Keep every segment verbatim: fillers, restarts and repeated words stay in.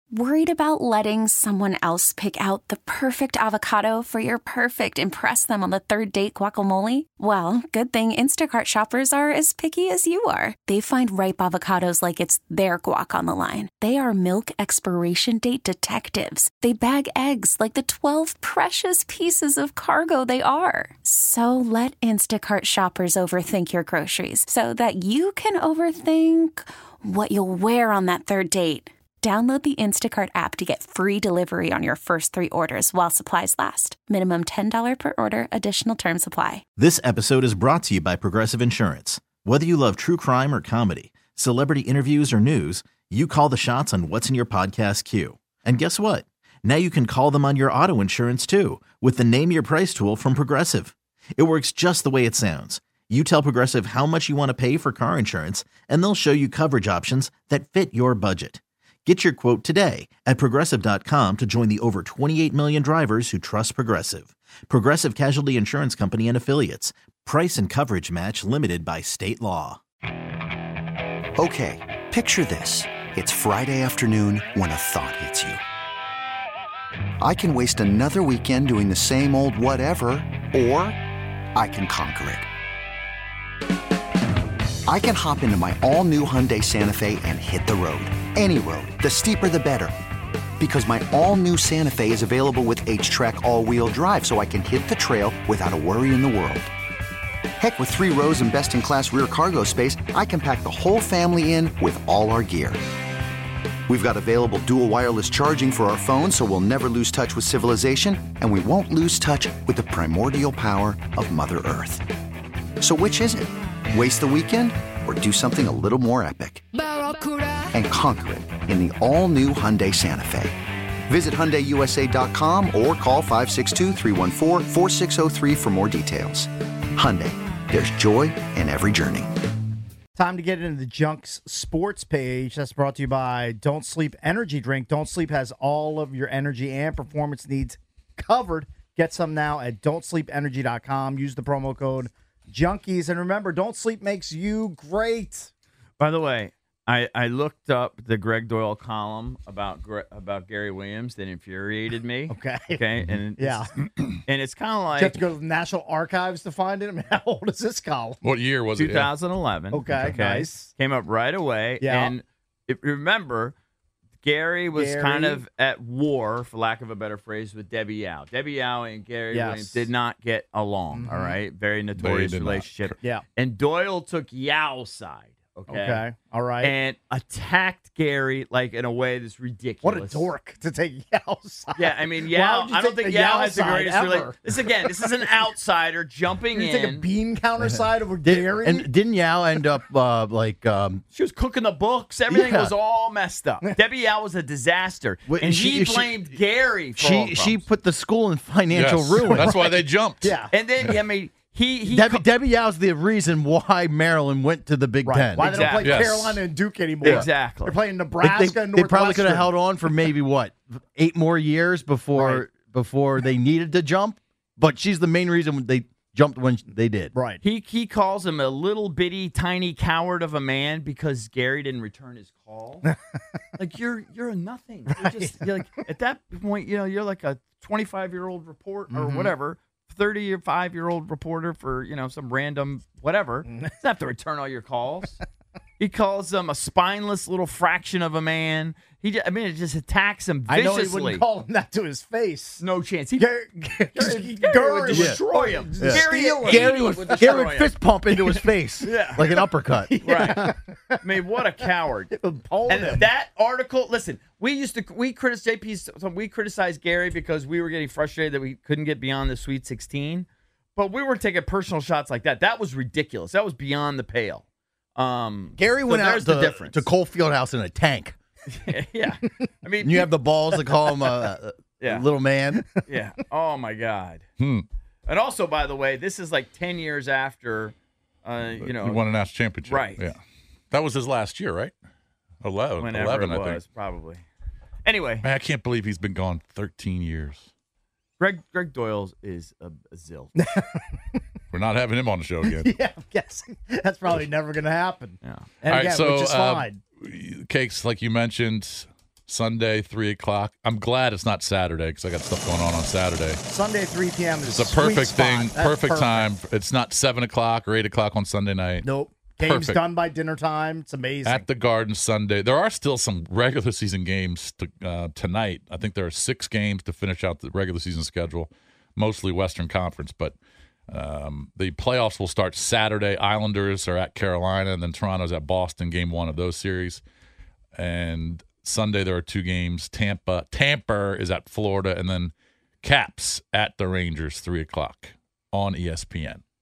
Worried about letting someone else pick out the perfect avocado for your perfect impress them on the third date guacamole? Well, good thing Instacart shoppers are as picky as you are. They find ripe avocados like it's their guac on the line. They are milk expiration date detectives. They bag eggs like the twelve precious pieces of cargo they are. So let Instacart shoppers overthink your groceries so that you can overthink what you'll wear on that third date. Download the Instacart app to get free delivery on your first three orders while supplies last. Minimum ten dollars per order. Additional terms apply. This episode is brought to you by Progressive Insurance. Whether you love true crime or comedy, celebrity interviews or news, you call the shots on what's in your podcast queue. And guess what? Now you can call them on your auto insurance too with the Name Your Price tool from Progressive. It works just the way it sounds. You tell Progressive how much you want to pay for car insurance, and they'll show you coverage options that fit your budget. Get your quote today at Progressive dot com to join the over twenty-eight million drivers who trust Progressive. Progressive Casualty Insurance Company and Affiliates. Price and coverage match limited by state law. Okay, picture this. It's Friday afternoon when a thought hits you. I can waste another weekend doing the same old whatever, or I can conquer it. I can hop into my all-new Hyundai Santa Fe and hit the road. Any road. The steeper, the better. Because my all-new Santa Fe is available with H-Track all-wheel drive, so I can hit the trail without a worry in the world. Heck, with three rows and best-in-class rear cargo space, I can pack the whole family in with all our gear. We've got available dual wireless charging for our phones, so we'll never lose touch with civilization, and we won't lose touch with the primordial power of Mother Earth. So which is it? Waste the weekend or do something a little more epic? And conquer it in the all-new Hyundai Santa Fe. Visit Hyundai U S A dot com or call five six two, three one four, four six zero three for more details. Hyundai, there's joy in every journey. Time to get into the Junks sports page. That's brought to you by Don't Sleep Energy Drink. Don't Sleep has all of your energy and performance needs covered. Get some now at don't sleep energy dot com. Use the promo code Junkies. And remember, Don't Sleep makes you great. By the way, I, I looked up the Greg Doyle column about about Gary Williams that infuriated me. Okay. Okay. And yeah. And it's kind of like. You have to go to the National Archives to find it? I mean, how old is this column? What year was it? twenty eleven. Okay, okay. Nice. Came up right away. Yeah. And if, remember, Gary was Gary. kind of at war, for lack of a better phrase, with Debbie Yao. Debbie Yao and Gary Yes. Williams did not get along, Mm-hmm. all right? Very notorious did not. relationship. Yeah. And Doyle took Yao's side, okay? Okay. All right. And attacked Gary like in a way that's ridiculous. What a dork to take Yao's side. Yeah, I mean, Why Yao, would you I don't take think the Yao Yao has the side greatest ever? relationship. This, again, this is an outsider jumping You in. take a bean counter side over Did, Gary? and didn't Yao end up uh, like um, She was cooking the books. Everything Yeah. was all messed up. Debbie Yao was a disaster. Wait, and she- he she- blamed Gary for all she the she problems. put the school in financial Yes. ruin? That's why they jumped. yeah. And then, I mean, he... he Debbie, co- Debbie Yao's the reason why Maryland went to the Big Right. Ten. Why they don't Exactly. play Yes. Carolina and Duke anymore? Exactly. They're playing They- Nebraska they, and they probably could have Northwestern. held on for maybe what eight more years before Right. before they needed to jump. But she's the main reason they jumped when they did. Right. He he calls him a little bitty tiny coward of a man because Gary didn't return his call. Like you're you're a nothing. You're just you're like at that point, you know, you're like a twenty-five year old report or whatever, thirty or five year old reporter for, you know, some random whatever. You don't have to return all your calls. He calls him a spineless little fraction of a man. He just, I mean, it just attacks him I know viciously. he wouldn't call him that to his face. No chance. He Gary, Gary Gary would would destroy him. Yeah. Gary, Steal him. Gary would, would Gary destroy would him. fist pump into his face Yeah. like an uppercut. Right. I mean, what a coward. Pole And him. that article, listen, we used to, we criticized, J P, we criticized Gary because we were getting frustrated that we couldn't get beyond the Sweet sixteen. But we were taking personal shots like that. That was ridiculous. That was beyond the pale. Um, Gary so went out there's the to, difference. to Cole Fieldhouse in a tank. Yeah. I mean, And you have the balls to call him a, a Yeah. little man. yeah. Oh, my God. Hmm. And also, by the way, this is like ten years after, uh, you know, He won a national championship. Right. Yeah. That was his last year, right? eleven. whenever eleven, it I was, think. probably. Anyway, Man, I can't believe he's been gone thirteen years. Greg Greg Doyle is a, a zilch. We're not having him on the show again. Yeah, I'm guessing that's probably never going to happen. Yeah. And All again, right, so which is uh, fine. Cakes, like you mentioned, Sunday, three o'clock. I'm glad it's not Saturday because I got stuff going on on Saturday. Sunday, three p.m. is It's a perfect sweet thing, spot. That's perfect, time. It's not seven o'clock or eight o'clock on Sunday night. Nope. Game's Perfect. done by dinner time. It's amazing. At the Garden Sunday. There are still some regular season games to, uh, tonight. I think there are six games to finish out the regular season schedule, mostly Western Conference. But um, the playoffs will start Saturday. Islanders are at Carolina, and then Toronto's at Boston, game one of those series. And Sunday there are two games. Tampa Tampa is at Florida, and then Caps at the Rangers, three o'clock on E S P N.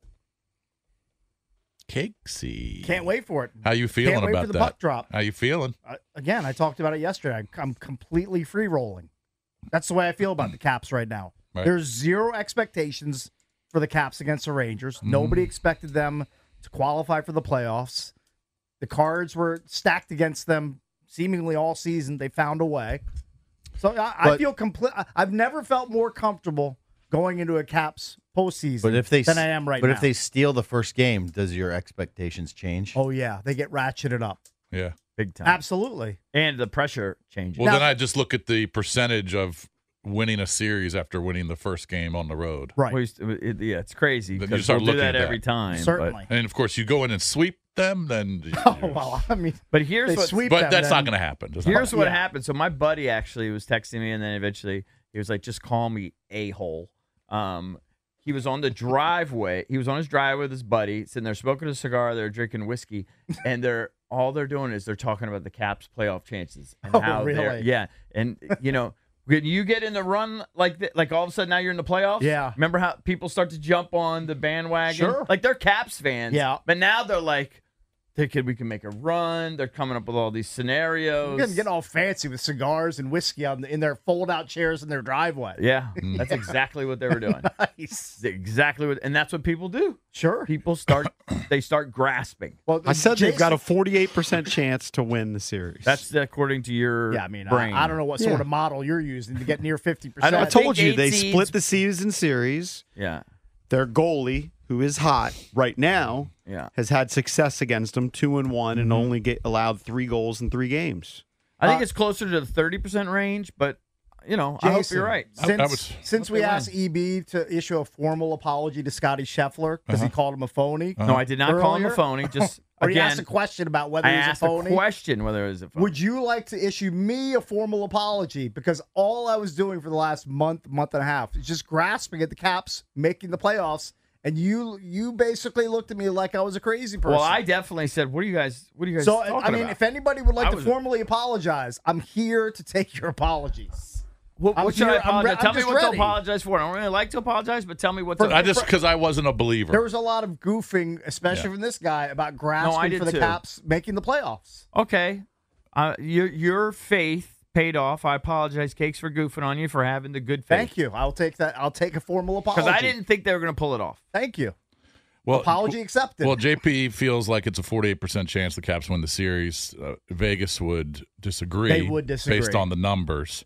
Cakesy. Can't wait for it. How you feeling Can't wait about for the that? puck drop. How you feeling? Uh, again, I talked about it yesterday. I, I'm completely free rolling. That's the way I feel about the Caps right now. Right. There's zero expectations for the Caps against the Rangers. Mm-hmm. Nobody expected them to qualify for the playoffs. The cards were stacked against them seemingly all season. They found a way. So I, I But- feel complete. I've never felt more comfortable going into a Caps postseason But if they than I am right but now. if they steal the first game, does your expectations change? oh yeah, they get ratcheted up. Yeah. Big time. Absolutely. And the pressure changes. Well, Now- then I just look at the percentage of winning a series after winning the first game on the road. Right. We used to- it- yeah, it's crazy Then you because start we'll do looking that at every that. time. Certainly. And of course, you go in and sweep them, then. Oh well, I mean, But, but here's they what sweep but them, that's then- not going to happen. That's not here's gonna what Yeah. happened. So my buddy actually was texting me, and then eventually he was like, "Just call me a hole." Um, he was on the driveway. He was on his driveway with his buddy, sitting there smoking a cigar. They're drinking whiskey, and they're all they're doing is they're talking about the Caps playoff chances and Oh, how they're really? yeah. And you know, when you get in the run like th- like all of a sudden now you're in the playoffs. Yeah. Remember how people start to jump on the bandwagon? Sure. Like they're Caps fans. Yeah. But now they're like, they could we can make a run. They're coming up with all these scenarios. They're getting all fancy with cigars and whiskey on the, in their fold-out chairs in their driveway. Yeah, that's exactly what they were doing. Nice. Exactly what, and that's what people do. Sure. People start, they start grasping. Well, I said they've got a Jason- forty-eight percent chance to win the series. That's according to your Yeah, I mean, brain. I, I don't know what sort Yeah. of model you're using to get near fifty I percent. don't I told think you eight they seeds- split the season series. Yeah, Their goalie, who is hot right now, yeah. has had success against them, two and one, and only get allowed three goals in three games. I think Uh, it's closer to the thirty percent range, but you know, I hope Jason, you're right. Since, I was- since Hope we they asked win. E B to issue a formal apology to Scotty Scheffler because Uh-huh. he called him a phony, No, I did not call him a Earlier? phony. Just or he again, asked a question about whether I he was a asked a phony. question whether it was a phony. Would you like to issue me a formal apology? Because all I was doing for the last month, month and a half is just grasping at the Caps making the playoffs, and you you basically looked at me like I was a crazy person. Well, I definitely said, "What are you guys? What are you guys so talking I mean, about?" if anybody would like I to was- formally apologize, I'm here to take your apologies. What, I'm what should here- I I'm re- apologize? I'm tell me just what ready. to apologize for. I don't really like to apologize, but tell me what to. I just because I wasn't a believer. There was a lot of goofing, especially Yeah. from this guy, about grasping did for the too. Caps making the playoffs. Okay. Uh, your your faith paid off. I apologize, Cakes, for goofing on you for having the good faith. Thank you. I'll take that. I'll take a formal apology. Because I didn't think they were going to pull it off. Thank you. well, Apology accepted. Well, J P feels like it's a forty-eight percent chance the Caps win the series. Uh, Vegas would disagree. They would disagree. based on the numbers.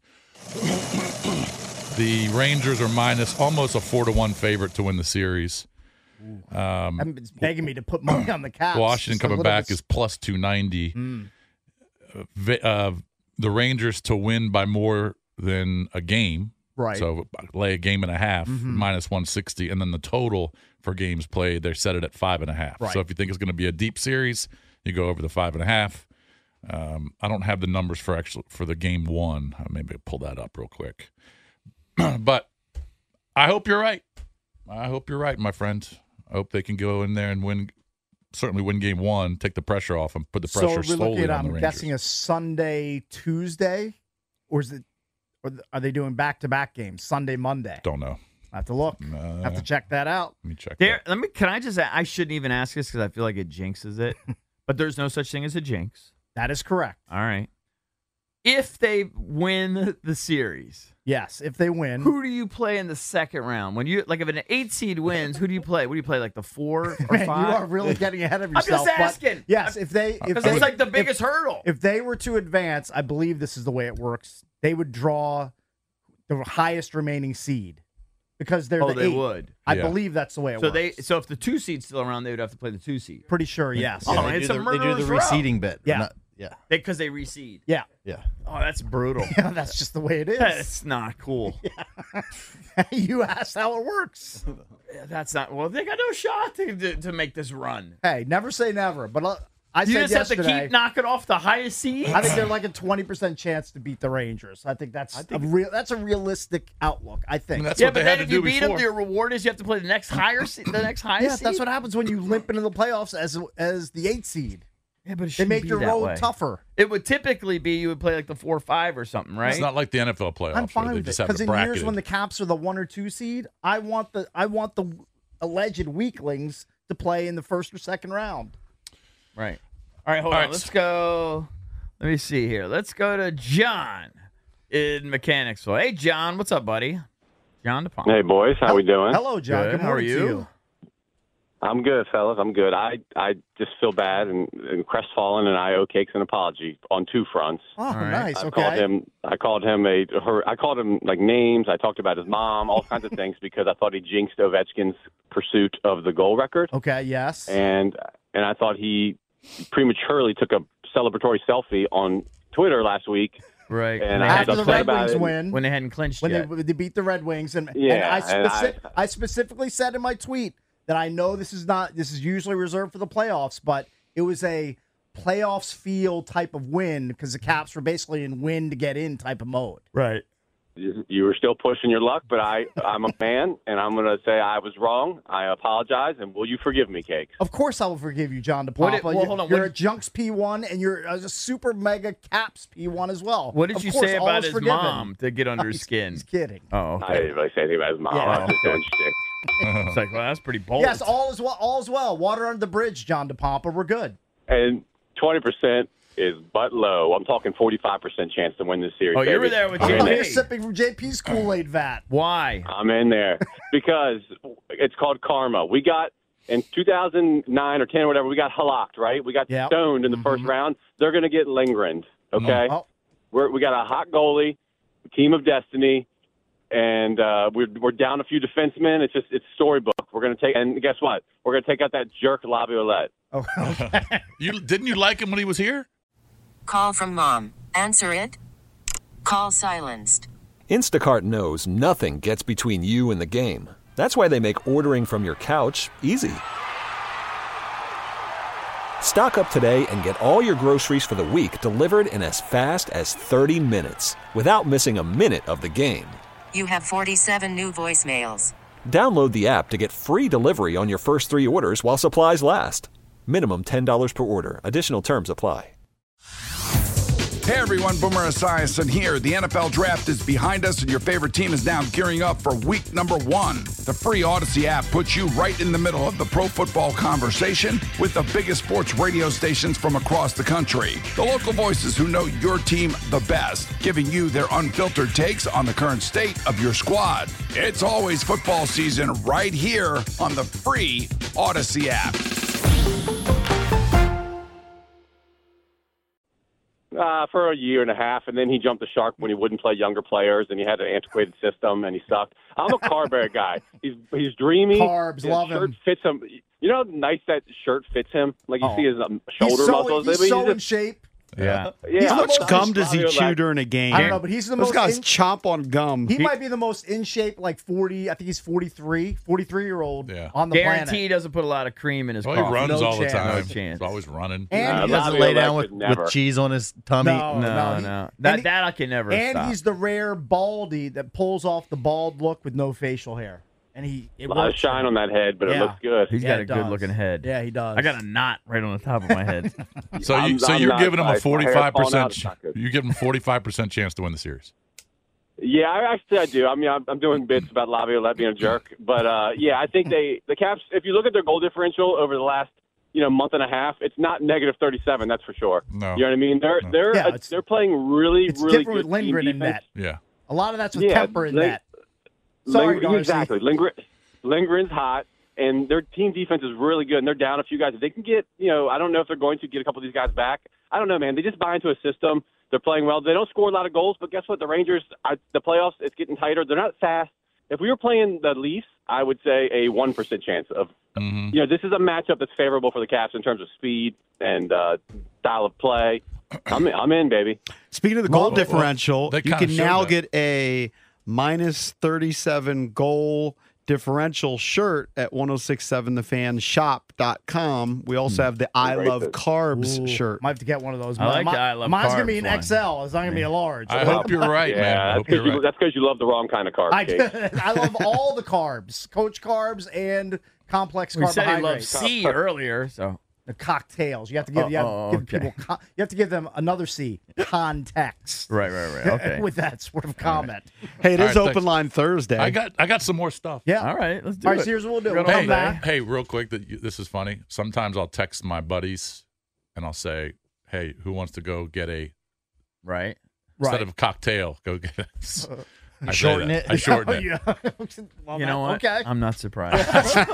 The Rangers are minus almost a four to one favorite to win the series. Um, I'm it's begging me to put money on the Caps. Washington Just a coming little back bit- is plus two ninety. Mm. Uh, Ve- uh, the Rangers to win by more than a game. Right. So lay a game and a half, Mhm. minus one sixty, and then the total for games played, they set it at five and a half. Right. So if you think it's going to be a deep series, you go over the five and a half. Um, I don't have the numbers for actually for the game one. Uh, Maybe I'll pull that up real quick. But I hope you're right. I hope you're right, my friend. I hope they can go in there and win. Certainly win game one, take the pressure off, and put the So pressure we're solely looking at, on the I'm Rangers. guessing, a Sunday, Tuesday, or is it? Or th- are they doing back-to-back games? Sunday, Monday. Don't know. I have to look. Uh, have to check that out. Let me check. There, that. let me. Can I just? a- I shouldn't even ask this because I feel like it jinxes it. But there's no such thing as a jinx. That is correct. All right. If they win the series, Yes, if they win. who do you play in the second round? When you like, if an eight seed wins, who do you play? What do you play? Like the four or Man, five? you are really getting ahead of I'm just yourself. but asking. Yes, if they if Because they, it's like the if- biggest hurdle. If they were to advance, I believe this is the way it works. They would draw the highest remaining seed because they're oh, the they eight. would. I Yeah. believe that's the way it So works. they. So if the two seed's still around, they would have to play the two seed. pretty sure. Yes. Oh, they it's do a the, they do murderer's the row. reseeding bit. Yeah. Not- Yeah. Because they, they reseed. Yeah. Yeah. Oh, that's brutal. Yeah, that's just the way it is. That's not cool. You asked how it works. Yeah, that's not. Well, they got no shot to, to, to make this run. Hey, never say never. But uh, I You said just have to yesterday, keep knocking off the highest seed. I think they're like a twenty percent chance to beat the Rangers. I think that's a real. That's a realistic outlook. I I think. mean, that's yeah, what but they had then to if you do beat before. them, your reward is you have to play the next higher, se- the next highest. yeah, seed. that's what happens when you limp into the playoffs as as the eighth seed. Yeah, but it They shouldn't make be your that road way. tougher. It would typically be you would play like the four or five or something, right? It's not like the N F L playoffs. I'm where fine they with it just have because it in years bracketed. when the Caps are the one or two seed, I want the I want the alleged weaklings to play in the first or second round. Right. All right, hold All on. right. Let's go. Let me see here. Let's go to John in Mechanicsville. Hey, John, what's up, buddy? John DePalma. Hey, boys. How we doing? Hello, John. Good. Good How are morning to you? you. I'm good, fellas. I'm good. I, I just feel bad and, and crestfallen, and I owe Cakes an apology on two fronts. Oh, right. nice. I Okay. called him. I called him a. Her, I called him like names. I talked about his mom, all kinds of things, because I thought he jinxed Ovechkin's pursuit of the goal record, Okay. Yes. and and I thought he prematurely took a celebratory selfie on Twitter last week, Right. and When I they was After the upset Red about Wings it. win, when they hadn't clinched when yet. they, they beat the Red Wings, and, and Yeah, I, and speci- I- I specifically said in my tweet that I know this is not this is usually reserved for the playoffs, but it was a playoffs feel type of win because the Caps were basically in win to get in type of mode. right. You you were still pushing your luck, but I, I'm a fan, and I'm going to say I was wrong. I apologize, and will you forgive me, Cakes? Of course, I will forgive you, John What DePapa. did- well, you're hold on, you're what a Junks P one, and you're a super mega Caps P one as well. What did Of you course, say all about is his forgiven. mom to get under his He's- skin? He's kidding. Oh, I okay. didn't really say anything about his mom. Yeah. I was just Okay. doing shtick. It's like, well, that's pretty bold. Yes, all is well. All is well. Water under the bridge, John DePapa. We're good. And twenty percent is but low. I'm talking forty-five percent chance to win this series. Oh, you were baby. there with I'm J in I'm P. here there. sipping from J P's Kool-Aid vat. Why? I'm in there because it's called karma. We got in two thousand nine or ten or whatever. We got halaked, right? We got Yep. stoned in the first round. They're going to get Lindgren. Okay, Oh, we're, we got a hot goalie, team of destiny, and uh, we're we're down a few defensemen. It's just it's storybook. We're going to take and guess what? We're going to take out that jerk Laviolette. oh, okay. You didn't you like him when he was here? Call from mom. Answer it. Call silenced. Instacart knows nothing gets between you and the game. That's why they make ordering from your couch easy. Stock up today and get all your groceries for the week delivered in as fast as thirty minutes without missing a minute of the game. You have forty-seven new voicemails. Download the app to get free delivery on your first three orders while supplies last. Minimum ten dollars per order. Additional terms apply. Hey everyone, Boomer Esiason here. The N F L draft is behind us and your favorite team is now gearing up for week number one. The free Odyssey app puts you right in the middle of the pro football conversation with the biggest sports radio stations from across the country. The local voices who know your team the best, giving you their unfiltered takes on the current state of your squad. It's always football season right here on the free Odyssey app. Uh, for a year and a half, and then he jumped the shark when he wouldn't play younger players, and he had an antiquated system, and he sucked. I'm a Carberry guy. He's he's dreamy. Carbs, His love shirt him. fits him. You know how nice that shirt fits him? Like you Oh. see his um, He's shoulder so, muscles. he's He's so in just- shape. Yeah. yeah, How I'm much a- gum does he Fabio chew Lac- during a game? I don't know, but he's the Those most guys in- chomp on gum. He might be the most in shape, like forty. I think he's forty-three, forty-three-year-old Yeah. on the Guarantee planet. he doesn't put a lot of cream in his Well, he coffee. runs No all the chance. time. No chance. He's always running. And Nah, He doesn't lay down with, Laviolette could never. with cheese on his tummy. No. No, he- no. That, and he- that I can never and stop. he's the rare baldy that pulls off the bald look with no facial hair. And he it A lot of works for shine him. on that head, but it Yeah. looks good. He's Yeah, got it a does. good looking head. Yeah, he does. I got a knot right on the top of my head. So you I'm- so I'm you're not giving him a biased. My hair's forty-five falling out. percent. It's not good. You give him forty-five percent chance to win the series. Yeah, I actually I do. I mean, I'm, I'm doing bits about Laviolette being a jerk, but uh, yeah, I think they the Caps. If you look at their goal differential over the last you know month and a half, it's not negative thirty-seven. That's for sure. No. You know what I mean? They're No. they're Yeah, uh, it's- they're playing really It's really different good with Lindgren team in defense. net. Yeah. A lot of that's with Yeah, Kemper in Ling- net. Sorry, Lindgren, Darcy. exactly. Lindgren, Lindgren's hot, and their team defense is really good, and they're down a few guys. If they can get, you know, I don't know if they're going to get a couple of these guys back. I don't know, man. They just buy into a system. They're playing well. They don't score a lot of goals, but guess what? The Rangers, I, the playoffs, it's getting tighter. They're not fast. If we were playing the Leafs, I would say a one percent chance of, Mm-hmm. you know, this is a matchup that's favorable for the Caps in terms of speed and uh, style of play. I'm in, I'm in, baby. Speaking of the goal Well, well, differential, they you kinda can showed now that. get a minus thirty-seven goal differential shirt at ten sixty-seven the fan shop dot com. We also have the I Great. Love Carbs Ooh, shirt. Might have to get one of those. I like Mi- the I Love Mine's gonna be Carbs an one. X L. It's not gonna be a large. I hope you're right, man. I Yeah, that's hope you're because you, right. that's 'cause you love the wrong kind of carbs. I, Cake. I love all the carbs, Coach carbs and complex We said he loved carbohydrates. C earlier, so The cocktails. You have to give, Oh, you have to oh, give okay. people. Con- you have to give them another C. Context. right, right, right. Okay. With that sort of comment. Hey, it All is right, open thanks. line Thursday. I got I got some more stuff. Yeah. All right, let's do All right, it. so here's what we'll do. We're We'll gonna come Hey, back. hey, real quick, that you- this is funny. Sometimes I'll text my buddies and I'll say, "Hey, who wants to go get a Right. instead Right. of a cocktail? Go get it." I say shorten that. it? I shorten it. Yeah. Well, You know what? Okay. I'm not surprised.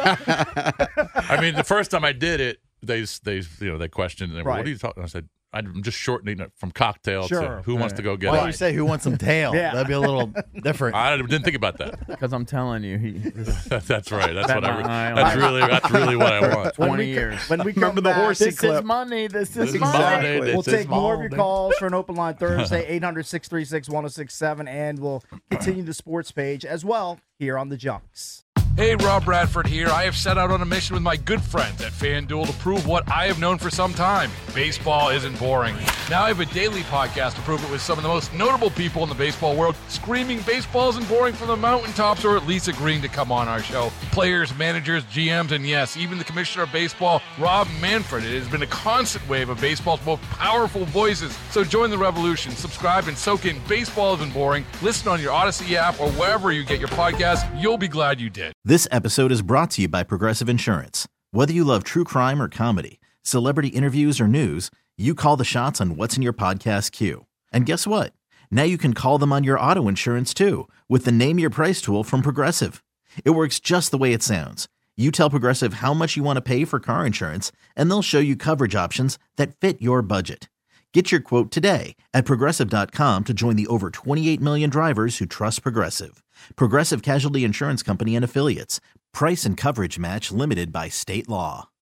I mean, the first time I did it, they they you know they questioned and they were, Right. what are you talking? I said, I'm just shortening it from cocktail Sure. to who wants to go get Why it. don't you say who wants some tail? Yeah. That'd be a little different. I didn't think about that. Because I'm telling you, he this That's right. That's Bet what I. my Re- eye on that's it. really that's really what I want. When twenty we co- years. When we Remember come the back, horsey This clip. is money. This is This is money. Monday. We'll This is take more of your Monday. calls for an open line Thursday, eight hundred, six three six, one oh six seven, and we'll continue the sports page as well here on the Junks. Hey, Rob Bradford here. I have set out on a mission with my good friends at FanDuel to prove what I have known for some time. Baseball isn't boring. Now I have a daily podcast to prove it with some of the most notable people in the baseball world, screaming baseball isn't boring from the mountaintops, or at least agreeing to come on our show. Players, managers, G Ms, and yes, even the commissioner of baseball, Rob Manfred. It has been a constant wave of baseball's most powerful voices. So join the revolution. Subscribe and soak in Baseball Isn't Boring. Listen on your Odyssey app or wherever you get your podcasts. You'll be glad you did. This episode is brought to you by Progressive Insurance. Whether you love true crime or comedy, celebrity interviews or news, you call the shots on what's in your podcast queue. And guess what? Now you can call them on your auto insurance too with the Name Your Price tool from Progressive. It works just the way it sounds. You tell Progressive how much you want to pay for car insurance, and they'll show you coverage options that fit your budget. Get your quote today at Progressive dot com to join the over twenty-eight million drivers who trust Progressive. Progressive Casualty Insurance Company and Affiliates. Price and coverage match limited by state law.